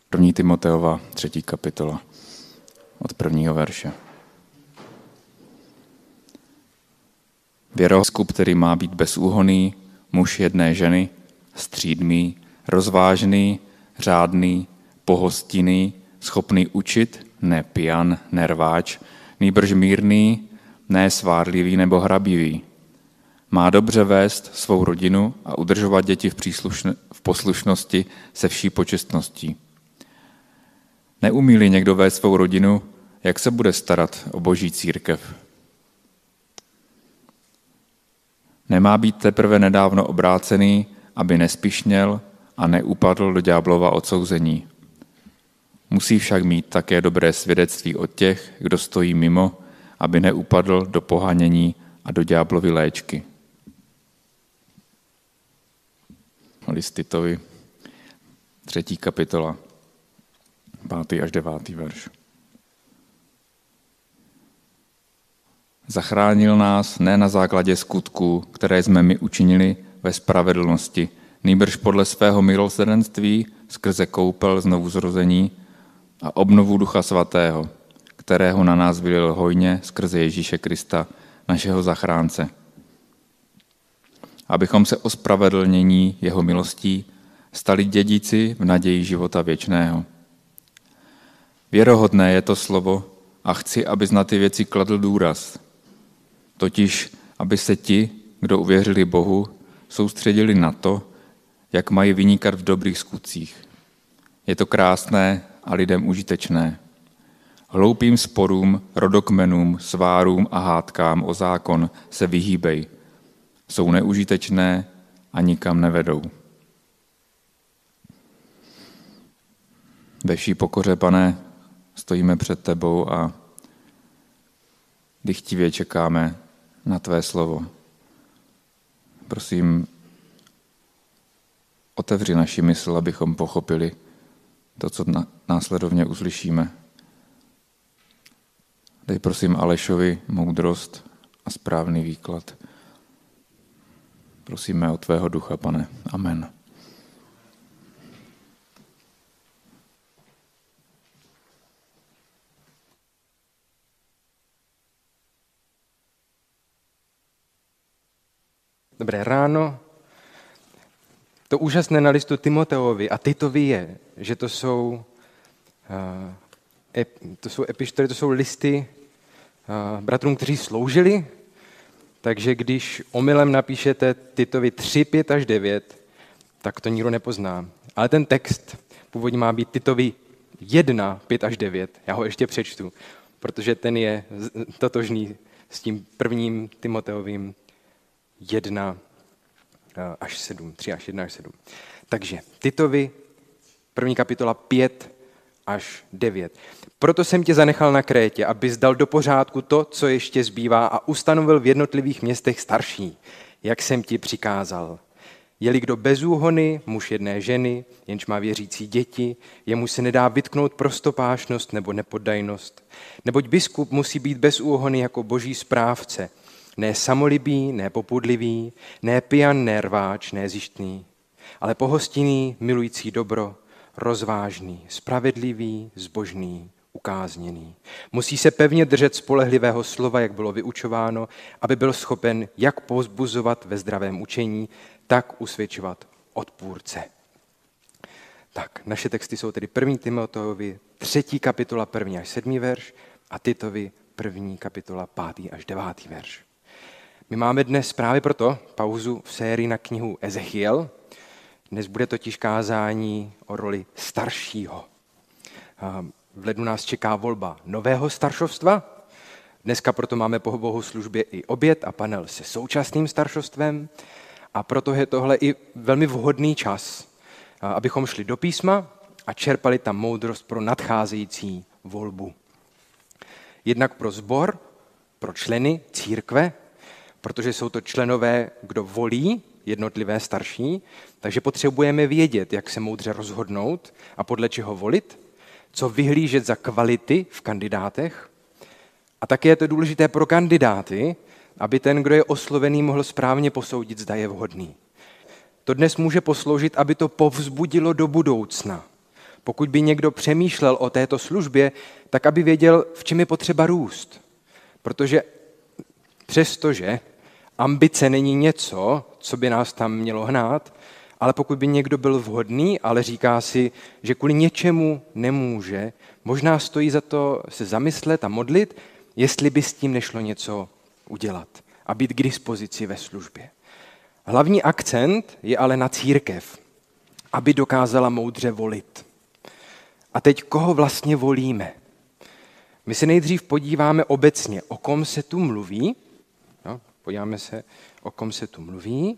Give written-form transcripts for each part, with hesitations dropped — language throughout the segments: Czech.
1. Timoteova, 3. kapitola, od 1. verše. Věroskup, který má být bezúhonný, muž jedné ženy, střídmý, rozvážný, řádný, pohostinný, schopný učit, ne pijan, ne rváč, nýbrž mírný, ne svárlivý nebo hrabivý. Má dobře vést svou rodinu a udržovat děti v poslušnosti se vší počestností. Neumí-li někdo vést svou rodinu, jak se bude starat o boží církev? Nemá být teprve nedávno obrácený, aby nespišněl a neupadl do ďáblova odsouzení. Musí však mít také dobré svědectví od těch, kdo stojí mimo, aby neupadl do pohanění a do ďáblovy léčky. List Titovi, 3. kapitola, 5. až 9. verš. Zachránil nás ne na základě skutků, které jsme my učinili ve spravedlnosti, nýbrž podle svého milosrdenství skrze koupel znovuzrození a obnovu Ducha Svatého, kterého na nás vylil hojně skrze Ježíše Krista, našeho zachránce. Abychom se ospravedlnění jeho milostí stali dědici v naději života věčného. Věrohodné je to slovo a chci, abys na ty věci kladl důraz. Totiž, aby se ti, kdo uvěřili Bohu, soustředili na to, jak mají vynikat v dobrých skutcích. Je to krásné a lidem užitečné. Hloupým sporům, rodokmenům, svárům a hádkám o zákon se vyhýbej. Jsou neužitečné a nikam nevedou. Ve vší pokoře, Pane, stojíme před tebou a dychtivě čekáme na tvé slovo. Prosím, otevři naši mysl, abychom pochopili to, co následovně uslyšíme. Dej prosím Alešovi moudrost a správný výklad. Prosíme o tvého ducha, Pane. Amen. Dobré ráno. To úžasné na listu Timoteovi a Titovi je, že to jsou epištoly, to jsou listy bratrům, kteří sloužili. Takže když omylem napíšete Titovi 3, 5 až 9, tak to nikdo nepozná. Ale ten text původně má být Titovi 1, 5 až 9. Já ho ještě přečtu, protože ten je totožný s tím 1. Timoteovým 1 až 7, 3 až 1 až 7. Takže Titovi, 1. kapitola 5 až 9. Proto jsem tě zanechal na Krétě, abys dal do pořádku to, co ještě zbývá a ustanovil v jednotlivých městech starší, jak jsem ti přikázal. Je-li kdo bezúhonný, muž jedné ženy, jenž má věřící děti, jemu se nedá vytknout prostopášnost nebo nepoddajnost. Neboť biskup musí být bezúhonný jako boží správce, ne samolibý, ne popudlivý, ne pijan, ne rváč, ne zištný, ale pohostinný, milující dobro, rozvážný, spravedlivý, zbožný, ukázněný. Musí se pevně držet spolehlivého slova, jak bylo vyučováno, aby byl schopen jak povzbuzovat ve zdravém učení, tak usvědčovat odpůrce. Tak, naše texty jsou tedy 1. Timoteovi 3. kapitola 1. až 7. verš a Titovi 1. kapitola 5. až 9. verš. My máme dnes právě proto pauzu v sérii na knihu Ezechiel. Dnes bude totiž kázání o roli staršího. V lednu nás čeká volba nového staršovstva. Dneska proto máme po bohoslužbě i oběd a panel se současným staršovstvem. A proto je tohle i velmi vhodný čas, abychom šli do písma a čerpali tam moudrost pro nadcházející volbu. Jednak pro sbor, pro členy církve, protože jsou to členové, kdo volí jednotlivé starší, takže potřebujeme vědět, jak se moudře rozhodnout a podle čeho volit, co vyhlížet za kvality v kandidátech. A také je to důležité pro kandidáty, aby ten, kdo je oslovený, mohl správně posoudit, zda je vhodný. To dnes může posloužit, aby to povzbudilo do budoucna. Pokud by někdo přemýšlel o této službě, tak aby věděl, v čem je potřeba růst. Protože přestože ambice není něco, co by nás tam mělo hnát, ale pokud by někdo byl vhodný, ale říká si, že kvůli něčemu nemůže, možná stojí za to se zamyslet a modlit, jestli by s tím nešlo něco udělat a být k dispozici ve službě. Hlavní akcent je ale na církev, aby dokázala moudře volit. A teď koho vlastně volíme? My se nejdřív podíváme obecně, o kom se tu mluví. No, podíváme se, o kom se tu mluví.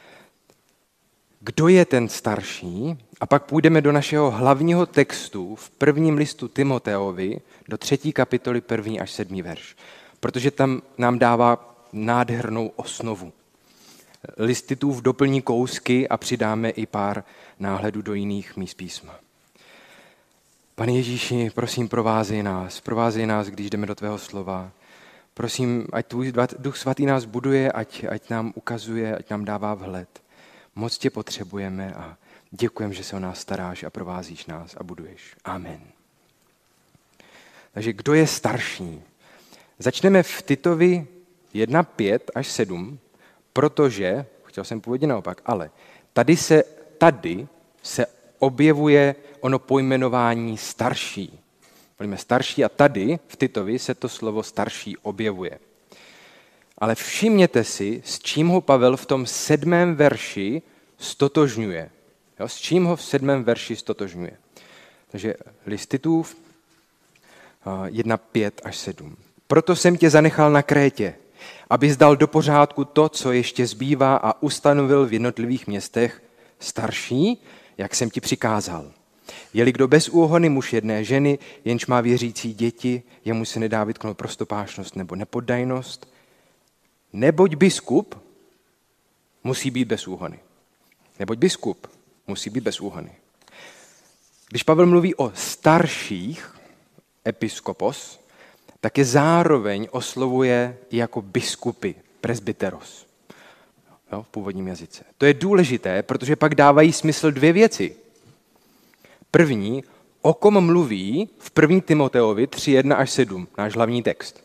Kdo je ten starší? A pak půjdeme do našeho hlavního textu v prvním listu Timoteovi do 3. kapitoly 1. až 7. verš. Protože tam nám dává nádhernou osnovu. List Titův doplní kousky a přidáme i pár náhledů do jiných míst písma. Pane Ježíši, prosím, provázej nás, když jdeme do tvého slova. Prosím, ať tvůj Duch Svatý nás buduje, ať nám ukazuje, ať nám dává vhled. Moc tě potřebujeme a děkujeme, že se o nás staráš a provázíš nás a buduješ. Amen. Takže kdo je starší? Začneme v Titovi 1, 5 až 7, protože, chtěl jsem původně naopak, ale tady se objevuje ono pojmenování starší. Volíme starší a tady v Titovi se to slovo starší objevuje. Ale všimněte si, s čím ho Pavel v tom 7. verši stotožňuje. Jo, s čím ho v 7. verši stotožňuje. Takže list Titův 1, 5 až 7. Proto jsem tě zanechal na Krétě, abys dal do pořádku to, co ještě zbývá a ustanovil v jednotlivých městech starší, jak jsem ti přikázal. Je-li kdo bez úhony muž jedné ženy, jenž má věřící děti, jemu se nedá vytknout prostopášnost nebo nepoddajnost, neboť biskup musí být bez úhony. Neboť biskup musí být bez úhony. Když Pavel mluví o starších, episkopos, tak je zároveň oslovuje i jako biskupy, presbyteros, v původním jazyce. To je důležité, protože pak dávají smysl dvě věci. První, o kom mluví v 1. Timoteovi 3, 1 až 7, náš hlavní text.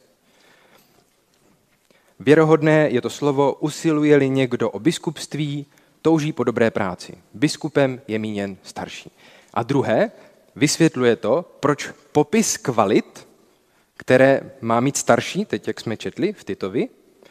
Věrohodné je to slovo, usiluje-li někdo o biskupství, touží po dobré práci. Biskupem je míněn starší. A druhé, vysvětluje to, proč popis kvalit, které má mít starší, teď jak jsme četli v Titovi,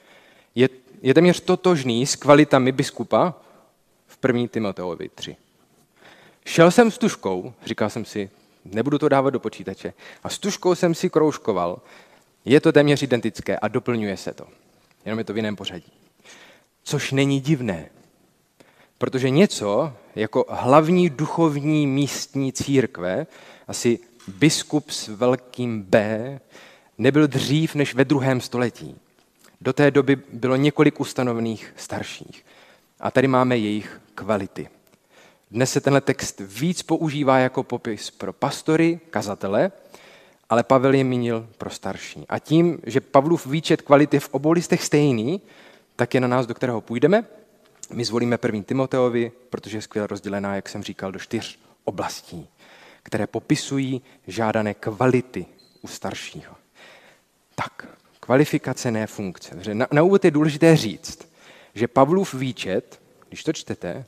je téměř totožný s kvalitami biskupa v 1. Timoteovi 3. Šel jsem s tužkou, říkal jsem si, nebudu to dávat do počítače, a s tužkou jsem si kroužkoval, je to téměř identické a doplňuje se to. Jenom je to v jiném pořadí. Což není divné, protože něco jako hlavní duchovní místní církve, asi biskup s velkým B, nebyl dřív než ve 2. století. Do té doby bylo několik ustanovených starších. A tady máme jejich kvality. Dnes se tenhle text víc používá jako popis pro pastory, kazatele, ale Pavel je mínil pro starší. A tím, že Pavlův výčet kvality v obou listech stejný, tak je na nás, do kterého půjdeme. My zvolíme 1. Timoteovi, protože je skvěle rozdělená, jak jsem říkal, do 4 oblastí, které popisují žádané kvality u staršího. Tak, kvalifikace, ne funkce. Na úvod je důležité říct, že Pavlův výčet, když to čtete,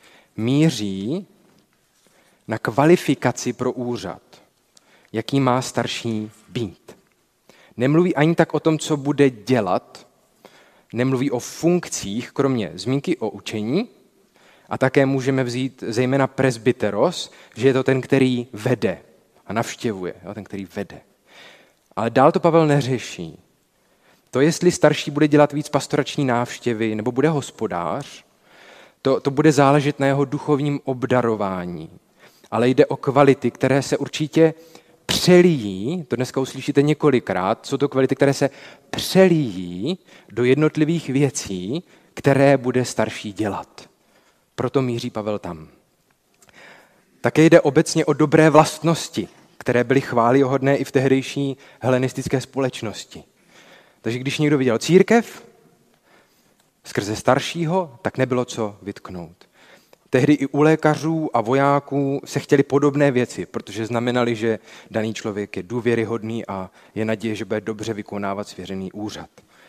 míří na kvalifikaci pro úřad, jaký má starší být. Nemluví ani tak o tom, co bude dělat, nemluví o funkcích, kromě zmínky o učení, a také můžeme vzít zejména presbyteros, že je to ten, který vede a navštěvuje, ten, který vede. Ale dál to Pavel neřeší. To, jestli starší bude dělat víc pastorační návštěvy nebo bude hospodář, to bude záležet na jeho duchovním obdarování. Ale jde o kvality, které se určitě přelíjí, to dneska uslyšíte několikrát, jsou to kvality, které se přelíjí do jednotlivých věcí, které bude starší dělat. Proto míří Pavel tam. Také jde obecně o dobré vlastnosti, které byly chvályhodné i v tehdejší helenistické společnosti. Takže když někdo viděl církev skrze staršího, tak nebylo co vytknout. Tehdy i u lékařů a vojáků se chtěli podobné věci, protože znamenali, že daný člověk je důvěryhodný a je naděje, že bude dobře vykonávat svěřený úřad.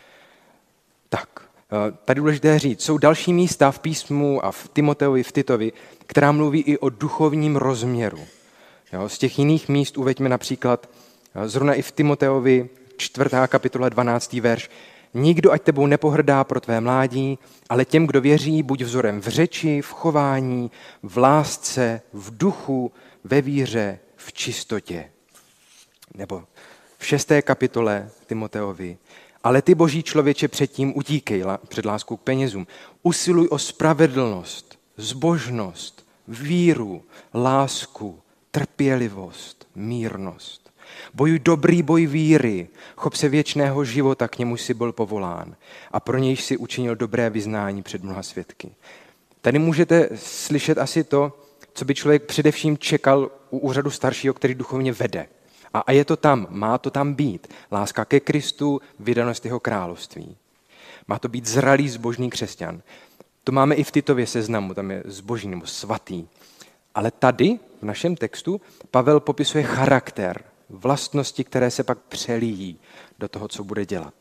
Tak, tady důležité říct, jsou další místa v písmu a v Timoteovi, v Titovi, která mluví i o duchovním rozměru. Jo, z těch jiných míst uveďme například zrovna i v Timoteovi 4. kapitola 12. verš. Nikdo ať tebou nepohrdá pro tvé mládí, ale těm, kdo věří, buď vzorem v řeči, v chování, v lásce, v duchu, ve víře, v čistotě. Nebo v 6. kapitole Timoteovi. Ale ty, boží člověče, předtím utíkej před láskou k penězům. Usiluj o spravedlnost, zbožnost, víru, lásku, trpělivost, mírnost. Bojuj dobrý boj víry, chop se věčného života, k němu si byl povolán a pro nějž si učinil dobré vyznání před mnoha svědky. Tady můžete slyšet asi to, co by člověk především čekal u úřadu staršího, který duchovně vede. A je to tam, má to tam být. Láska ke Kristu, vydanost jeho království. Má to být zralý, zbožný křesťan. To máme i v Titově seznamu, tam je zbožný nebo svatý. Ale tady, v našem textu, Pavel popisuje charakter, vlastnosti, které se pak přelíjí do toho, co bude dělat.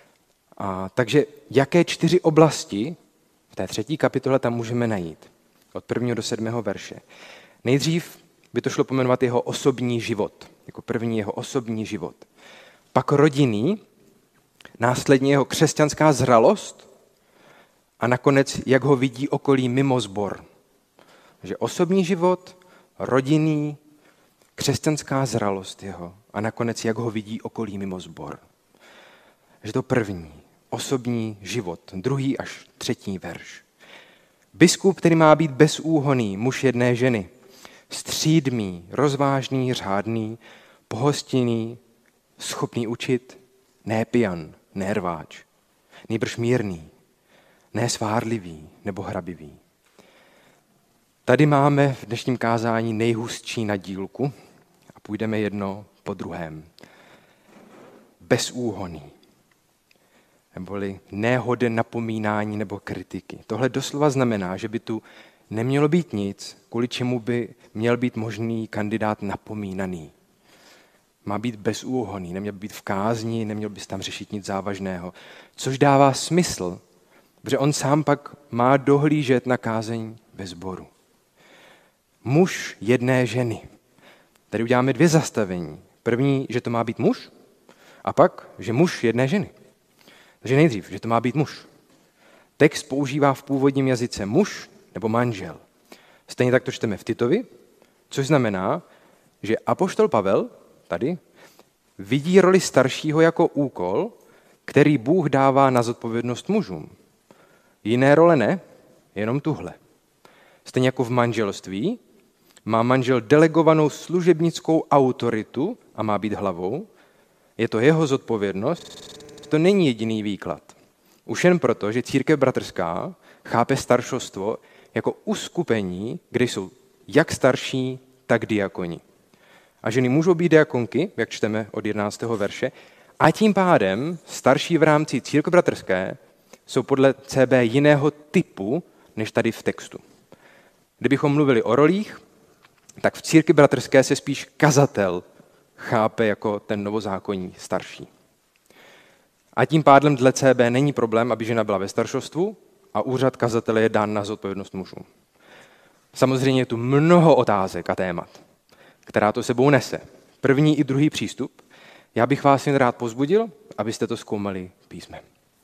Takže jaké 4 oblasti v té 3. kapitole tam můžeme najít? Od 1. do 7. verše. Nejdřív by to šlo pojmenovat jeho osobní život. Jako první jeho osobní život. Pak rodinný, následně jeho křesťanská zralost a nakonec, jak ho vidí okolí mimo sbor. Takže osobní život, rodinný, křesťanská zralost jeho a nakonec, jak ho vidí okolí mimo sbor. Takže to první, osobní život, 2. až 3. verš. Biskup, který má být bezúhonný, muž jedné ženy, střídmý, rozvážný, řádný, pohostinný, schopný učit, ne pijan, ne rváč, nýbrž mírný, ne svárlivý nebo hrabivý. Tady máme v dnešním kázání nejhustší nadílku a půjdeme jedno po druhém. Bezúhonný, neboli nehoden napomínání nebo kritiky. Tohle doslova znamená, že by tu nemělo být nic, kvůli čemu by měl být možný kandidát napomínaný. Má být bezúhonný, neměl by být v kázni, neměl by tam řešit nic závažného. Což dává smysl, protože on sám pak má dohlížet na kázeň ve sboru. Muž jedné ženy. Tady uděláme 2 zastavení. První, že to má být muž, a pak, že muž jedné ženy. Takže nejdřív, že to má být muž. Text používá v původním jazyce muž nebo manžel. Stejně tak to čteme v Titovi, což znamená, že apoštol Pavel tady vidí roli staršího jako úkol, který Bůh dává na zodpovědnost mužům. Jiné role ne, jenom tuhle. Stejně jako v manželství má manžel delegovanou služebnickou autoritu a má být hlavou. Je to jeho zodpovědnost, to není jediný výklad. Už jen proto, že církev bratrská chápe staršostvo jako uskupení, kde jsou jak starší, tak diakoni. A ženy můžou být diakonky, jak čteme od 11. verše, a tím pádem starší v rámci církve bratrské jsou podle CB jiného typu, než tady v textu. Kdybychom mluvili o rolích, tak v církvi bratrské se spíš kazatel chápe jako ten novozákonní starší. A tím pádem dle CB není problém, aby žena byla ve staršostvu a úřad kazatele je dán na zodpovědnost mužů. Samozřejmě je tu mnoho otázek a témat, která to sebou nese. První i druhý přístup. Já bych vás jen rád povzbudil, abyste to zkoumali písmem.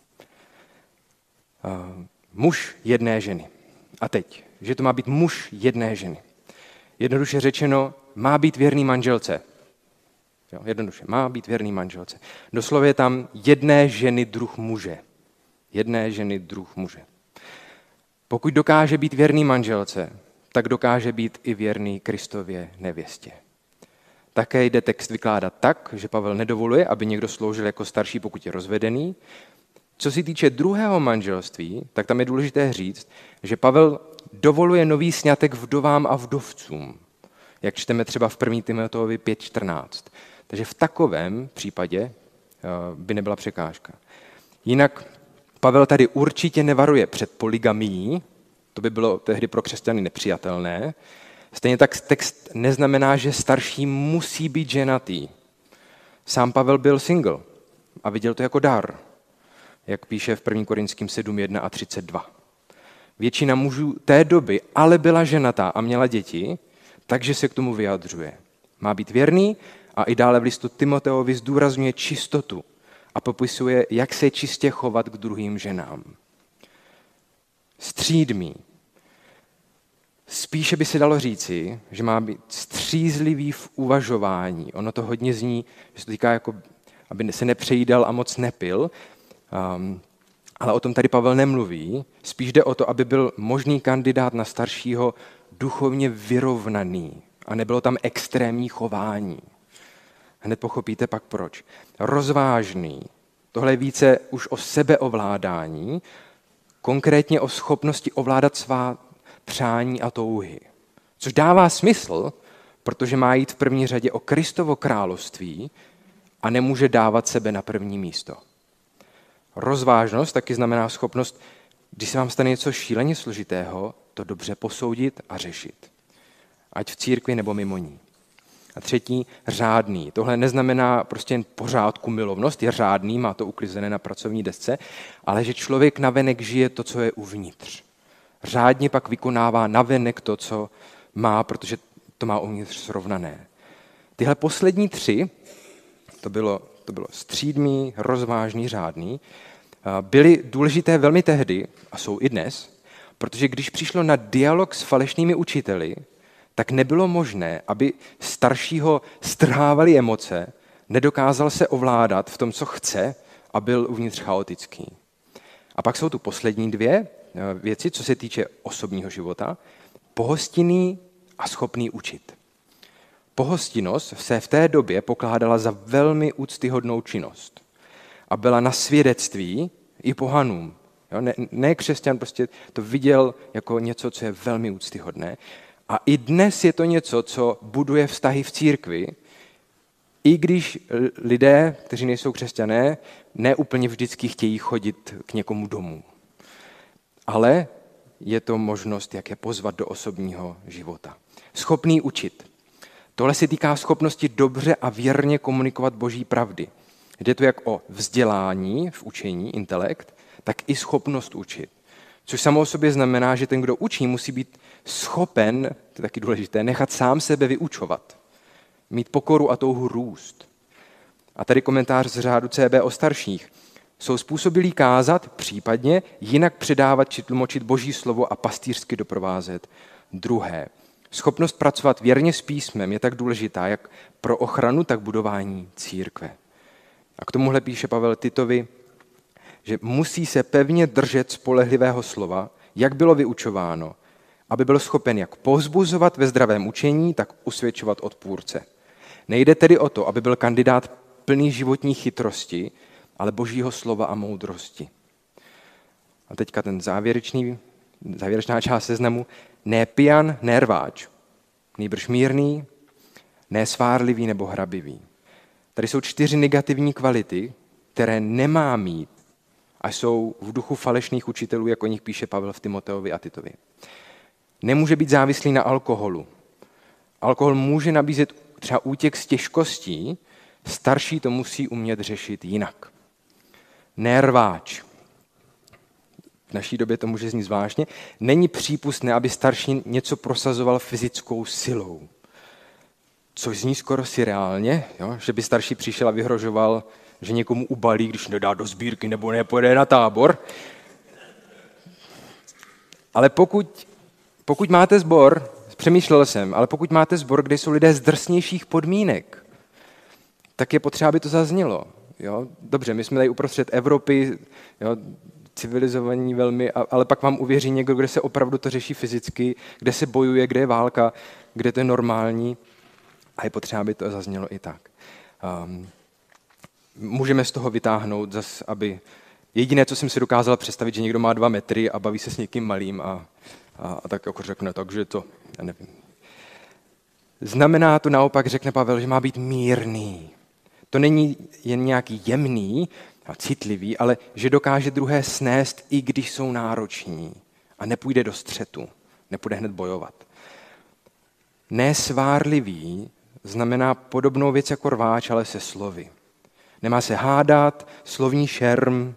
Muž jedné ženy. A teď, že to má být muž jedné ženy. Jednoduše řečeno, má být věrný manželce. Jo, jednoduše, má být věrný manželce. Doslova je tam jedné ženy druh muže. Jedné ženy druh muže. Pokud dokáže být věrný manželce, tak dokáže být i věrný Kristově nevěstě. Také jde text vykládat tak, že Pavel nedovoluje, aby někdo sloužil jako starší, pokud je rozvedený. Co se týče druhého manželství, tak tam je důležité říct, že Pavel dovoluje nový sňatek vdovám a vdovcům, jak čteme třeba v 1. Timoteovi 5.14. Takže v takovém případě by nebyla překážka. Jinak Pavel tady určitě nevaruje před polygamií, to by bylo tehdy pro křesťany nepřijatelné. Stejně tak text neznamená, že starší musí být ženatý. Sám Pavel byl single a viděl to jako dar, jak píše v 1. Korinským 7:1 a 32. Většina mužů té doby ale byla ženatá a měla děti, takže se k tomu vyjadřuje. Má být věrný a i dále v listu Timoteovi zdůrazňuje čistotu a popisuje, jak se čistě chovat k druhým ženám. Střídmý. Spíše by se dalo říci, že má být střízlivý v uvažování. Ono to hodně zní, že se to týká, jako, aby se nepřejídal a moc nepil, ale o tom tady Pavel nemluví. Spíš jde o to, aby byl možný kandidát na staršího duchovně vyrovnaný a nebylo tam extrémní chování. Hned pochopíte pak proč. Rozvážný. Tohle je více už o sebeovládání, konkrétně o schopnosti ovládat svá přání a touhy. Což dává smysl, protože má jít v první řadě o Kristovo království a nemůže dávat sebe na první místo. Rozvážnost taky znamená schopnost, když se vám stane něco šíleně složitého, to dobře posoudit a řešit. Ať v církvi nebo mimo ní. A třetí, řádný. Tohle neznamená prostě jen pořádku milovnost, je řádný, má to uklizené na pracovní desce, ale že člověk navenek žije to, co je uvnitř. Řádně pak vykonává navenek to, co má, protože to má uvnitř srovnané. Tyhle poslední tři, to bylo střídmý, rozvážný, řádný, byly důležité velmi tehdy, a jsou i dnes, protože když přišlo na dialog s falešnými učiteli, tak nebylo možné, aby staršího strhávali emoce, nedokázal se ovládat v tom, co chce a byl uvnitř chaotický. A pak jsou tu poslední dvě věci, co se týče osobního života. Pohostinný a schopný učit. Pohostinnost se v té době pokládala za velmi úctyhodnou činnost a byla na svědectví i pohanům. Ne křesťan prostě to viděl jako něco, co je velmi úctyhodné. A i dnes je to něco, co buduje vztahy v církvi, i když lidé, kteří nejsou křesťané, ne úplně vždycky chtějí chodit k někomu domů. Ale je to možnost, jak je pozvat do osobního života. Schopný učit. Tohle se týká schopnosti dobře a věrně komunikovat boží pravdy. Jde to jak o vzdělání v učení, intelekt, tak i schopnost učit. Což samo o sobě znamená, že ten, kdo učí, musí být schopen, to je taky důležité, nechat sám sebe vyučovat. Mít pokoru a touhu růst. A tady komentář z řádu CB o starších. Jsou způsobilí kázat, případně jinak předávat či tlumočit boží slovo a pastýřsky doprovázet druhé. Schopnost pracovat věrně s písmem je tak důležitá, jak pro ochranu, tak budování církve. A k tomuhle píše Pavel Titovi, že musí se pevně držet spolehlivého slova, jak bylo vyučováno, aby byl schopen jak povzbuzovat ve zdravém učení, tak usvědčovat odpůrce. Nejde tedy o to, aby byl kandidát plný životní chytrosti, ale božího slova a moudrosti. A teďka ten závěrečná část seznamu. Ne pijan, ne rváč, nýbrž mírný, ne svárlivý nebo hrabivý. Tady jsou 4 negativní kvality, které nemá mít a jsou v duchu falešných učitelů, jak o nich píše Pavel v Timoteovi a Titovi. Nemůže být závislý na alkoholu. Alkohol může nabízet třeba útěk z těžkostí, starší to musí umět řešit jinak. Nerváč. V naší době to může znít zvláštně. Není přípustné, aby starší něco prosazoval fyzickou silou. Což zní skoro surreálně, že by starší přišel a vyhrožoval, že někomu ubalí, když nedá do sbírky nebo nepojede na tábor. Ale pokud máte sbor, přemýšlel jsem, ale pokud máte sbor, kde jsou lidé z drsnějších podmínek, tak je potřeba, aby to zaznělo. Jo? Dobře, my jsme tady uprostřed Evropy, civilizovaní velmi, ale pak vám uvěří někdo, kde se opravdu to řeší fyzicky, kde se bojuje, kde je válka, kde to je normální a je potřeba, aby to zaznělo i tak. Můžeme z toho vytáhnout zase, aby jediné, co jsem si dokázal představit, že někdo má 2 metry a baví se s někým malým a tak jako řekne, takže to, já nevím. Znamená to naopak, řekne Pavel, že má být mírný. To není jen nějaký jemný a citlivý, ale že dokáže druhé snést, i když jsou nároční. a nepůjde do střetu, nepůjde hned bojovat. Nesvárlivý znamená podobnou věc jako rváč, ale se slovy. Nemá se hádat, slovní šerm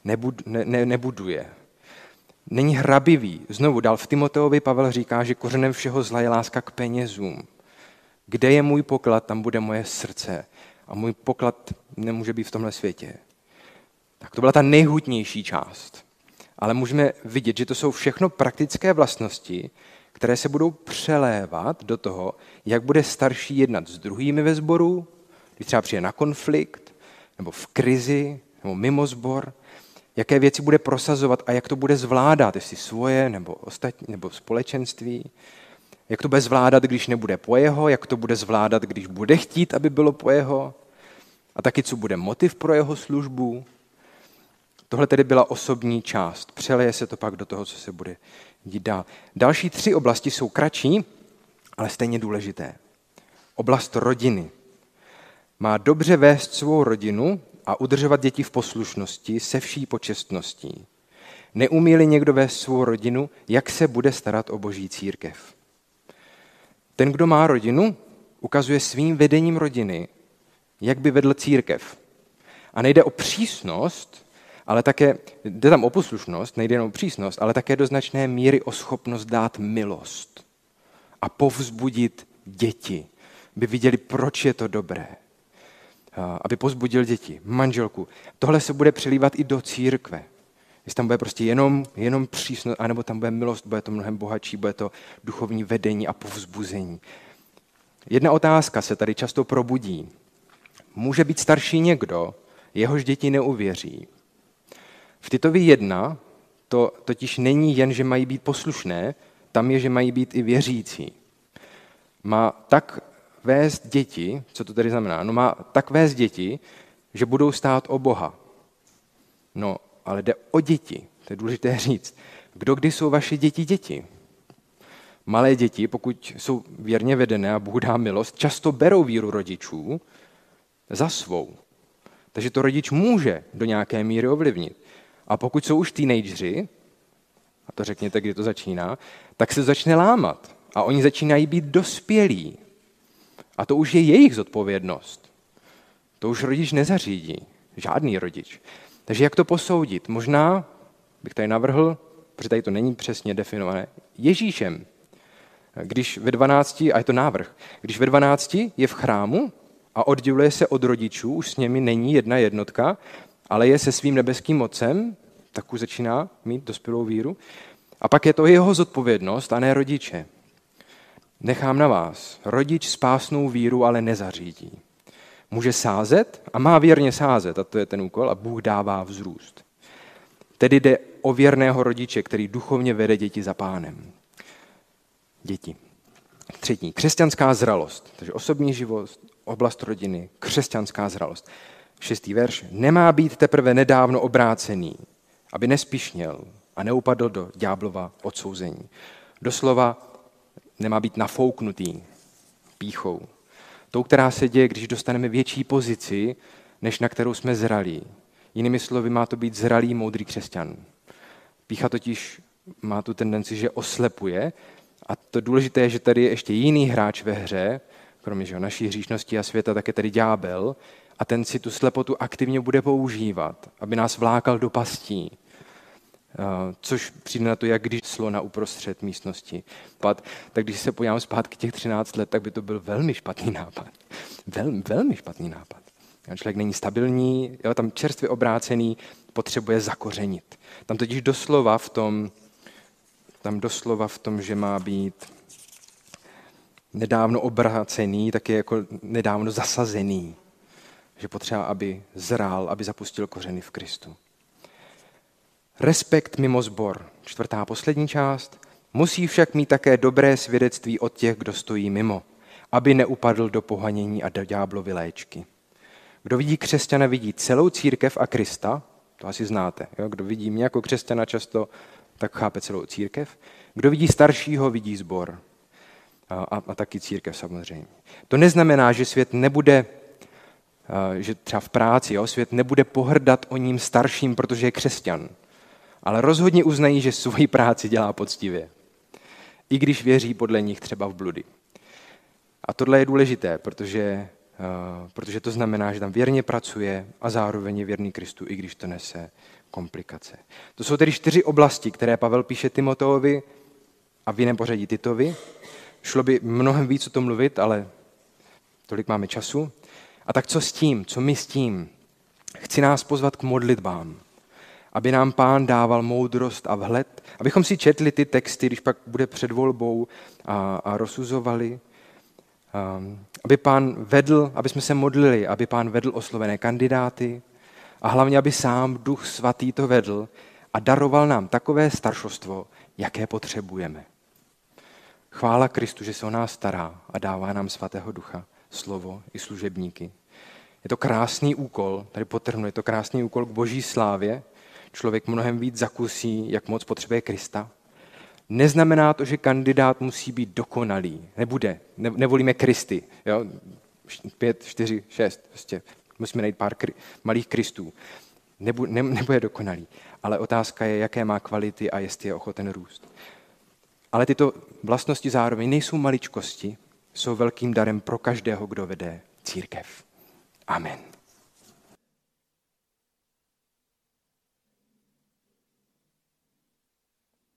nebuduje. Není hrabivý. Znovu dál v Timoteovi Pavel říká, že kořenem všeho zla je láska k penězům. Kde je můj poklad, tam bude moje srdce. A můj poklad nemůže být v tomhle světě. Tak to byla ta nejhutnější část. Ale můžeme vidět, že to jsou všechno praktické vlastnosti, které se budou přelévat do toho, jak bude starší jednat s druhými ve sboru, když třeba přijde na konflikt, nebo v krizi, nebo mimo sbor, jaké věci bude prosazovat a jak to bude zvládat, jestli svoje, nebo ostatní, nebo společenství, jak to bude zvládat, když nebude po jeho, jak to bude zvládat, když bude chtít, aby bylo po jeho, a taky, co bude motiv pro jeho službu. Tohle tedy byla osobní část. Přeleje se to pak do toho, co se bude dít dál. Další 3 oblasti jsou kratší, ale stejně důležité. Oblast rodiny. Má dobře vést svou rodinu a udržovat děti v poslušnosti se vší počestností. Neumí-li někdo vést svou rodinu, jak se bude starat o Boží církev? Ten, kdo má rodinu, ukazuje svým vedením rodiny, jak by vedl církev. A nejde o přísnost, ale také, jde tam o poslušnost, nejde jen o přísnost, ale také do značné míry o schopnost dát milost a povzbudit děti, aby viděli, proč je to dobré. Aby povzbudil děti, manželku. Tohle se bude přelívat i do církve. Jestli tam bude prostě jenom přísnost, anebo tam bude milost, bude to mnohem bohatší, bude to duchovní vedení a povzbuzení. Jedna otázka se tady často probudí. Může být starší někdo, jehož děti neuvěří. V Titovi 1 to totiž není jen, že mají být poslušné, tam je, že mají být i věřící. Má tak vést děti, co to tady znamená? No má tak vést děti, že budou stát o Boha. No, ale jde o děti, to je důležité říct. Kdo kdy jsou vaše děti? Malé děti, pokud jsou věrně vedené a Bůh dá milost, často berou víru rodičů za svou. Takže to rodič může do nějaké míry ovlivnit. A pokud jsou už teenageři, a to řekněte, kdy to začíná, tak se začne lámat. A oni začínají být dospělí. A to už je jejich zodpovědnost. To už rodič nezařídí. Žádný rodič. Takže jak to posoudit? Možná bych tady navrhl, protože tady to není přesně definované, Ježíšem. Když ve 12, a je to návrh, když ve 12 je v chrámu a odděluje se od rodičů, už s nimi není jedna jednotka, ale je se svým nebeským otcem, tak už začíná mít dospělou víru. A pak je to jeho zodpovědnost a ne rodiče. Nechám na vás. Rodič spásnou víru ale nezařídí. Může sázet a má věrně sázet, a to je ten úkol, a Bůh dává vzrůst. Tedy jde o věrného rodiče, který duchovně vede děti za Pánem. Děti. 3. Křesťanská zralost. Takže osobní život, oblast rodiny, křesťanská zralost. 6. verš. Nemá být teprve nedávno obrácený, aby nespišněl a neupadl do ďáblova odsouzení. Doslova nemá být nafouknutý pýchou. Tou, která se děje, když dostaneme větší pozici, než na kterou jsme zralí. Jinými slovy, má to být zralý, moudrý křesťan. Pýcha totiž má tu tendenci, že oslepuje. A to důležité je, že tady je ještě jiný hráč ve hře, kromě naší hříšnosti a světa, tak je tady ďábel. A ten si tu slepotu aktivně bude používat, aby nás vlákal do pastí. Což přijde na to, jak když slona uprostřed místnosti. Tak když se podívám zpátky těch 13 let, tak by to byl velmi špatný nápad. Velmi špatný nápad. Člověk není stabilní, tam čerstvě obrácený, potřebuje zakořenit. Tam totiž doslova v tom, že má být nedávno obrácený, tak je jako nedávno zasazený. Že potřeba, aby zrál, aby zapustil kořeny v Kristu. Respekt mimo sbor. 4. poslední část. Musí však mít také dobré svědectví od těch, kdo stojí mimo, aby neupadl do pohanění a do ďáblovy léčky. Kdo vidí křesťana, vidí celou církev a Krista, to asi znáte. Jo? Kdo vidí mě jako křesťana často, tak chápe celou církev. Kdo vidí staršího, vidí sbor. A taky církev samozřejmě. To neznamená, že svět nebude, že třeba v práci, svět nebude pohrdat o ním starším, protože je křesťan. ale rozhodně uznají, že svoji práci dělá poctivě. I když věří podle nich třeba v bludy. A tohle je důležité, protože to znamená, že tam věrně pracuje a zároveň je věrný Kristu, i když to nese komplikace. To jsou tedy 4 oblasti, které Pavel píše Timoteovi a v jiném pořadí Titovi. Šlo by mnohem víc o tom mluvit, ale tolik máme času. A tak co s tím? Co my s tím? Chci nás pozvat k modlitbám, aby nám Pán dával moudrost a vhled, abychom si četli ty texty, když pak bude před volbou a rozsuzovali, aby Pán vedl, aby jsme se modlili, aby Pán vedl oslovené kandidáty a hlavně, aby sám Duch Svatý to vedl a daroval nám takové staršostvo, jaké potřebujeme. Chvála Kristu, že se o nás stará a dává nám Svatého Ducha, slovo i služebníky. Je to krásný úkol, tady podtrhnu, je to krásný úkol k boží slávě. Člověk mnohem víc zakusí, jak moc potřebuje Krista. Neznamená to, že kandidát musí být dokonalý. Nevolíme Kristy. Jo? 5, 4, 6. Prostě musíme najít pár malých Kristů. Nebude dokonalý. Ale otázka je, jaké má kvality a jestli je ochoten růst. Ale tyto vlastnosti zároveň nejsou maličkosti, jsou velkým darem pro každého, kdo vede církev. Amen.